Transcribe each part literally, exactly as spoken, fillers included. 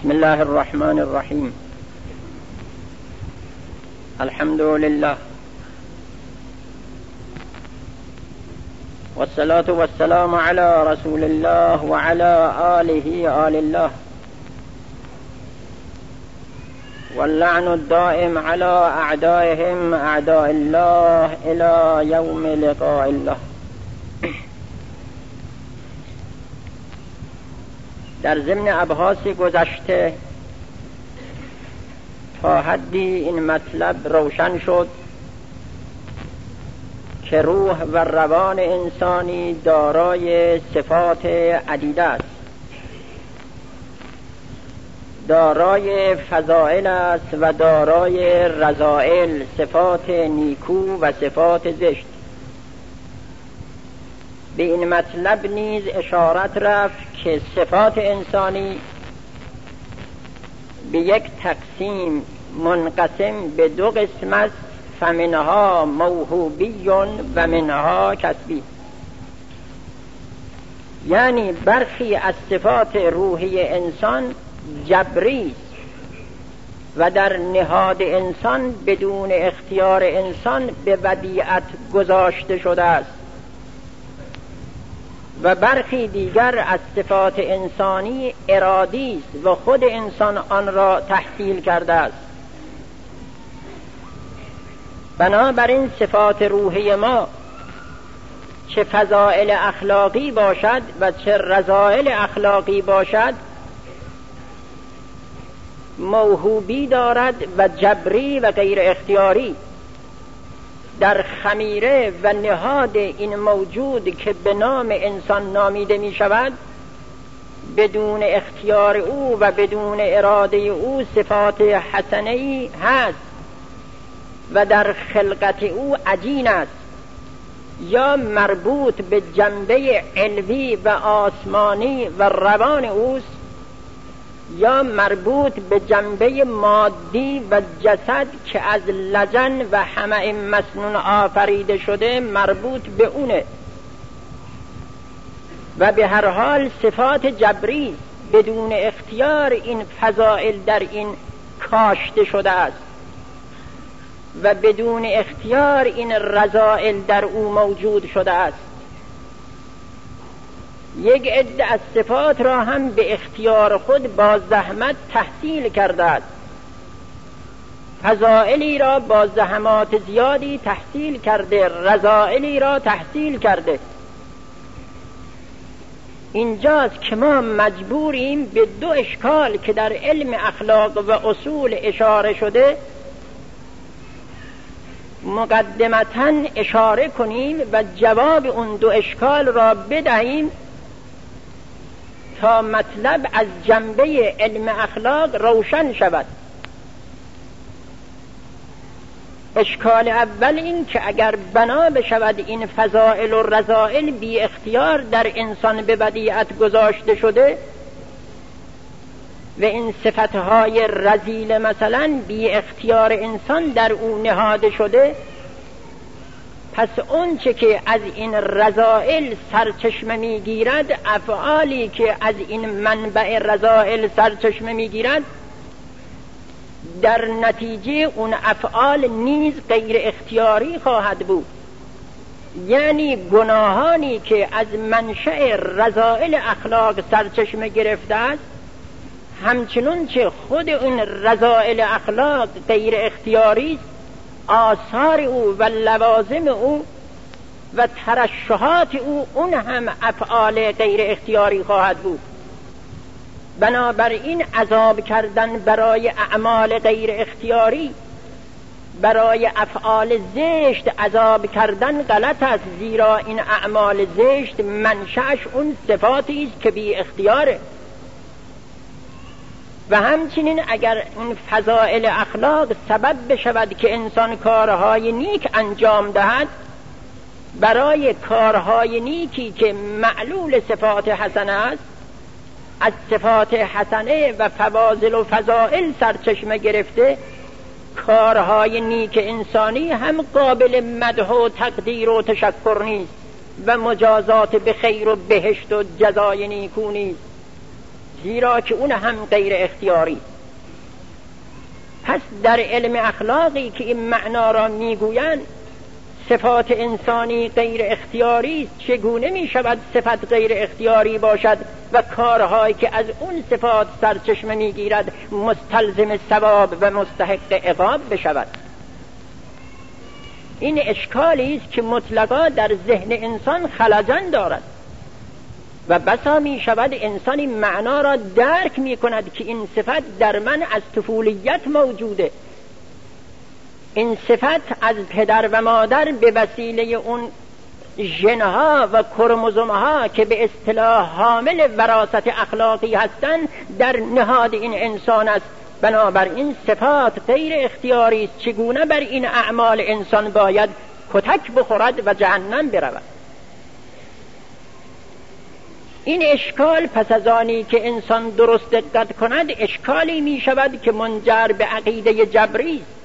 بسم الله الرحمن الرحیم. الحمد لله والصلاة والسلام على رسول الله وعلى آله آل الله واللعن الدائم على أعدائهم أعداء الله إلى يوم لقاء الله. در ضمن ابحاث گذشته تا حدی این مطلب روشن شد که روح و روان انسانی دارای صفات عدیده است، دارای فضائل است و دارای رذائل، صفات نیکو و صفات زشت. به این مطلب نیز اشارت رفت که صفات انسانی به یک تقسیم منقسم به دو قسم است، فمنها موهوبی و منها کسبی. یعنی برخی از صفات روحی انسان جبری است و در نهاد انسان بدون اختیار انسان به ودیعت گذاشته شده است، و برخی دیگر از صفات انسانی ارادی است و خود انسان آن را تحصیل کرده است. بنابراین صفات روحی ما چه فضائل اخلاقی باشد و چه رذائل اخلاقی باشد موهوبی دارد و جبری و غیر اختیاری. در خمیره و نهاد این موجود که به نام انسان نامیده می شود بدون اختیار او و بدون اراده او صفات حسنه‌ای هست و در خلقت او عجین است، یا مربوط به جنبه علوی و آسمانی و روان اوست، یا مربوط به جنبه مادی و جسد که از لجن و حمأ مسنون آفریده شده مربوط به اونه. و به هر حال صفات جبری بدون اختیار این فضائل در این کاشته شده است و بدون اختیار این رذائل در او موجود شده است. یک عده از صفات را هم به اختیار خود با زحمت تحصیل کرده است، فضائلی را با زحمات زیادی تحصیل کرده، رذائلی را تحصیل کرده. اینجاست که ما مجبوریم به دو اشکال که در علم اخلاق و اصول اشاره شده مقدمتاً اشاره کنیم و جواب اون دو اشکال را بدهیم تا مطلب از جنبه علم اخلاق روشن شود. اشکال اول این که اگر بنا بشود این فضائل و رذائل بی اختیار در انسان به ودیعت گذاشته شده و این صفتهای رذیل مثلا بی اختیار انسان در او نهاده شده، پس اون چه که از این رذائل سرچشمه میگیرد، افعالی که از این منبع رذائل سرچشمه میگیرد، در نتیجه اون افعال نیز غیر اختیاری خواهد بود. یعنی گناهانی که از منشأ رذائل اخلاق سرچشمه گرفته است، همچنون که خود اون رذائل اخلاق غیر اختیاری است، آثار او و لوازم او و ترشحات او اون هم افعال غیر اختیاری خواهد بود. بنابراین عذاب کردن برای اعمال غیر اختیاری، برای افعال زشت عذاب کردن غلط است، زیرا این اعمال زشت منشأش اون صفاتی است که بی اختیاره. و همچنین اگر این فضائل اخلاق سبب بشود که انسان کارهای نیک انجام دهد، برای کارهای نیکی که معلول صفات حسنه است، از صفات حسنه و فواضل و فضائل سرچشمه گرفته، کارهای نیک انسانی هم قابل مدح و تقدیر و تشکر نیست و مجازات به خیر و بهشت و جزای نیکو نیست، زیرا که اون هم غیر اختیاری. پس در علم اخلاقی که این معنا را میگویند صفات انسانی غیر اختیاری است، چگونه می شود صفت غیر اختیاری باشد و کارهایی که از اون صفات سرچشمه می گیرد مستلزم ثواب و مستحق عقاب بشود؟ این اشکالی است که مطلقا در ذهن انسان خلجان دارد و بسا می شود انسان این معنا را درک می کند که این صفت در من از طفولیت موجوده. این صفت از پدر و مادر به وسیله اون ژنها و کروموزومها که به اصطلاح حامل وراثت اخلاقی هستند در نهاد این انسان است. بنابراین صفات غیر اختیاری است. چگونه بر این اعمال انسان باید کتک بخورد و جهنم برود؟ این اشکال پس از آنی که انسان درست دقت کند اشکالی می شود که منجر به عقیده جبری است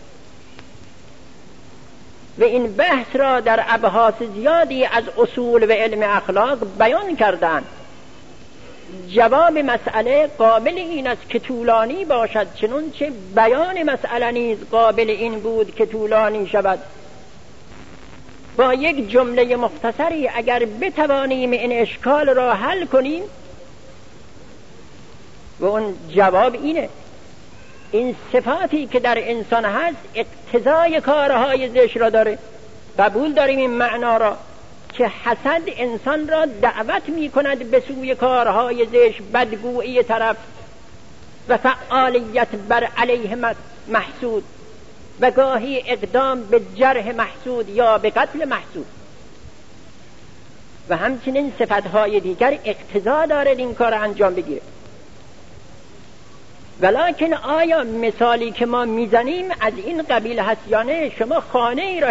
و این بحث را در ابحاث زیادی از اصول و علم اخلاق بیان کردند. جواب مسئله قابل این است که طولانی باشد، چنانچه بیان مسئله نیز قابل این بود که طولانی شود. با یک جمله مختصری اگر بتوانیم این اشکال را حل کنیم و اون جواب اینه: این صفاتی که در انسان هست اقتضای کارهای زشت را داره. قبول داریم این معنا را که حسد انسان را دعوت می کند به سوی کارهای زشت، بدگویی طرف و فعالیت بر علیه محسود و گاهی اقدام به جرح محسود یا به قتل محسود. و همچنین صفتهای دیگر اقتضا دارد این کار انجام بگیره. ولکن آیا مثالی که ما میزنیم از این قبیل هست یا نه؟ شما خانه ای را